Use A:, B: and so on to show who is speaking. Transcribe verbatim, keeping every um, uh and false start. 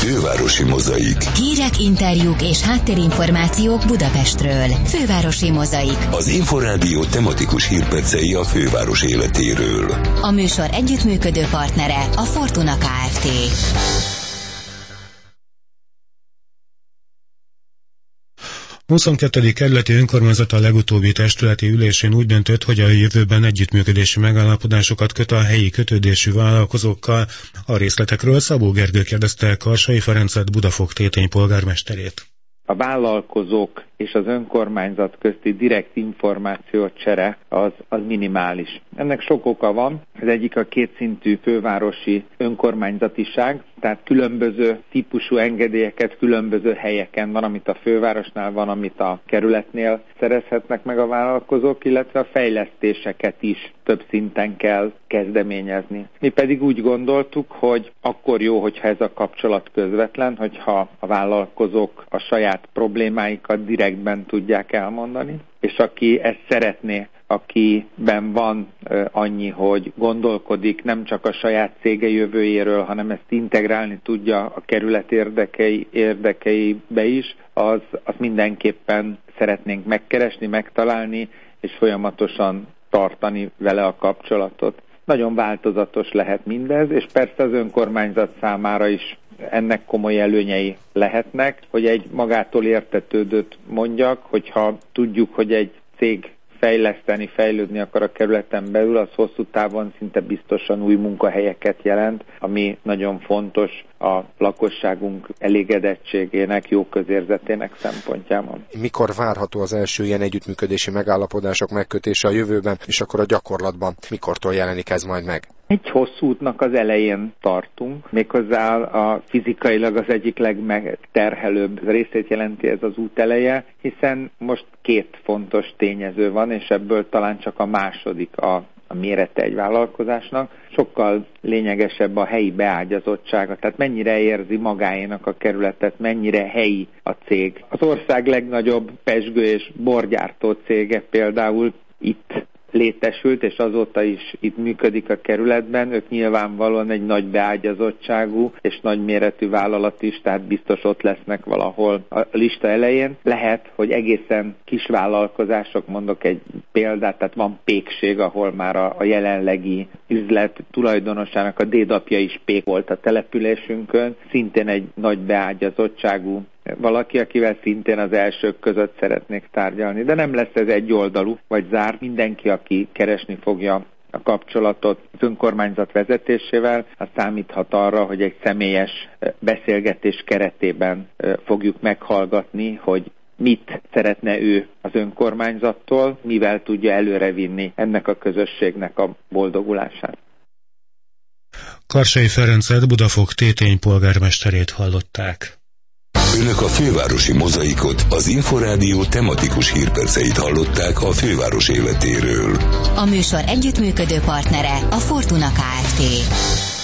A: Fővárosi Mozaik.
B: Hírek, interjúk és háttérinformációk Budapestről. Fővárosi Mozaik.
A: Az Inforádió tematikus hírpercei a főváros életéről.
B: A műsor együttműködő partnere a Fortuna Kft.
C: huszonkettedik kerületi önkormányzat a legutóbbi testületi ülésén úgy döntött, hogy a jövőben együttműködési megállapodásokat köt a helyi kötődésű vállalkozókkal. A részletekről Szabó Gergő kérdezte Karsai Ferencet, Budafok Tétény polgármesterét.
D: A vállalkozók és az önkormányzat közti direkt információcsere az, az minimális. Ennek sok oka van. Az egyik a kétszintű fővárosi önkormányzatiság, tehát különböző típusú engedélyeket különböző helyeken van, amit a fővárosnál van, amit a kerületnél szerezhetnek meg a vállalkozók, illetve a fejlesztéseket is több szinten kell kezdeményezni. Mi pedig úgy gondoltuk, hogy akkor jó, hogyha ez a kapcsolat közvetlen, hogyha a vállalkozók a saját problémáikat direktben tudják elmondani, és aki ezt szeretné, akiben van uh, annyi, hogy gondolkodik nem csak a saját cége jövőjéről, hanem ezt integrálni tudja a kerület érdekei, érdekeibe is, az, az mindenképpen szeretnénk megkeresni, megtalálni, és folyamatosan tartani vele a kapcsolatot. Nagyon változatos lehet mindez, és persze az önkormányzat számára is ennek komoly előnyei lehetnek, hogy egy magától értetődőt mondjak, hogyha tudjuk, hogy egy cég fejleszteni, fejlődni akar a kerületen belül, az hosszú távon szinte biztosan új munkahelyeket jelent, ami nagyon fontos a lakosságunk elégedettségének, jó közérzetének szempontjában.
E: Mikor várható az első ilyen együttműködési megállapodások megkötése a jövőben, és akkor a gyakorlatban mikortól jelenik ez majd meg?
D: Egy hosszú útnak az elején tartunk, méghozzá a fizikailag az egyik legterhelőbb részét jelenti ez az út eleje, hiszen most két fontos tényező van, és ebből talán csak a második a, a mérete egy vállalkozásnak. Sokkal lényegesebb a helyi beágyazottsága, tehát mennyire érzi magáénak a kerületet, mennyire helyi a cég. Az ország legnagyobb pezsgő és borgyártó cége például itt létesült, és azóta is itt működik a kerületben. Ők nyilvánvalóan egy nagy beágyazottságú és nagyméretű vállalat is, tehát biztos ott lesznek valahol a lista elején. Lehet, hogy egészen kis vállalkozások, mondok egy példát, tehát van Pékség, ahol már a, a jelenlegi üzlet tulajdonosának a dédapja is pék volt a településünkön, szintén egy nagy beágyazottságú valaki, akivel szintén az elsők között szeretnék tárgyalni. De nem lesz ez egyoldalú, vagy zárt. Mindenki, aki keresni fogja a kapcsolatot az önkormányzat vezetésével, az számíthat arra, hogy egy személyes beszélgetés keretében fogjuk meghallgatni, hogy mit szeretne ő az önkormányzattól, mivel tudja előrevinni ennek a közösségnek a boldogulását.
C: Karsai Ferencet, Budafok Tétény polgármesterét hallották.
A: Önök a Fővárosi Mozaikot, az Inforádió tematikus hírperceit hallották a főváros életéről.
B: A műsor együttműködő partnere a Fortuna Kft.